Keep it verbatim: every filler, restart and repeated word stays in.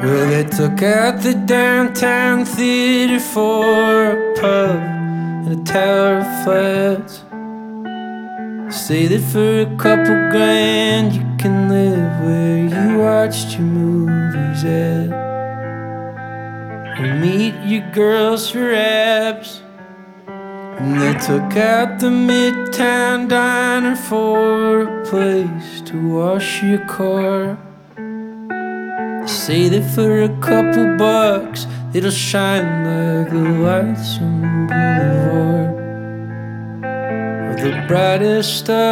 Well, they took out the downtown theater for a pub and a tower of flats. Say that for a couple grand you can live where you watched your movies at, or meet your girls for abs. And they took out the Midtown Diner for a place to wash your car. Say that for a couple bucks it'll shine like the lights on the boulevard, or the brightest star.